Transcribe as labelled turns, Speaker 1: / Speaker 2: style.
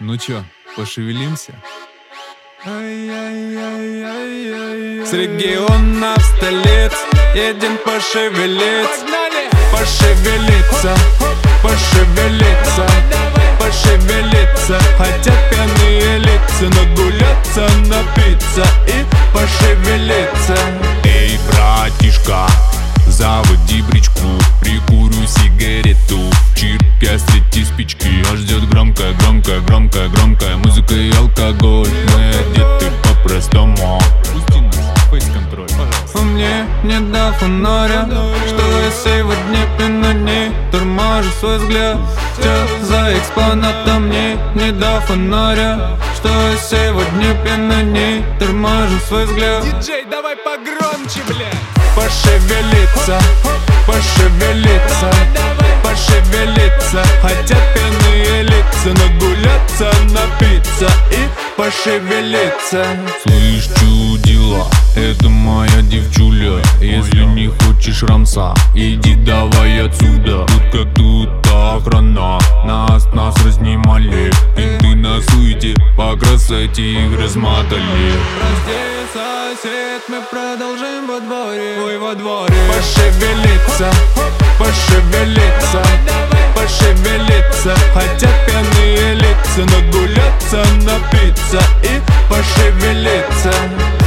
Speaker 1: Ну чё, пошевелимся? С региона в столиц едем пошевелиться. Пошевелиться, пошевелиться, пошевелиться. Хотят пьяные лица нагуляться, напиться и пошевелиться.
Speaker 2: Эй, братишка, заводи бричку, прикурю сигарету. В чирке свети спички, нас ждет громкая, громкая, громкая, громкая музыка и алкоголь. Мы одеты по-простому.
Speaker 1: Пусти нас, фейс-контроль, пожалуйста.
Speaker 3: Мне не до фонаря, что я сегодня пьяна, не торможу свой взгляд. Все за экспонатом, мне не до фонаря, что я сегодня пьяна, не торможу свой взгляд.
Speaker 1: Диджей, давай погромче, блядь.
Speaker 3: Пошевелиться, пошевелиться, пошевелиться. Хотят пьяные лица нагуляться, напиться и пошевелиться.
Speaker 2: Слышь, чудила, это моя девчуля. Если не хочешь рамса, иди давай отсюда. Тут как тут охрана, нас разнимали. Ты на суете, по красоте их размотали.
Speaker 3: Прости, сосед, мы продолжим во дворе. Ой, во дворе. Пошевелиться, пошевелиться, пошевелиться. Хотят пьяные лица нагуляться, напиться и пошевелиться.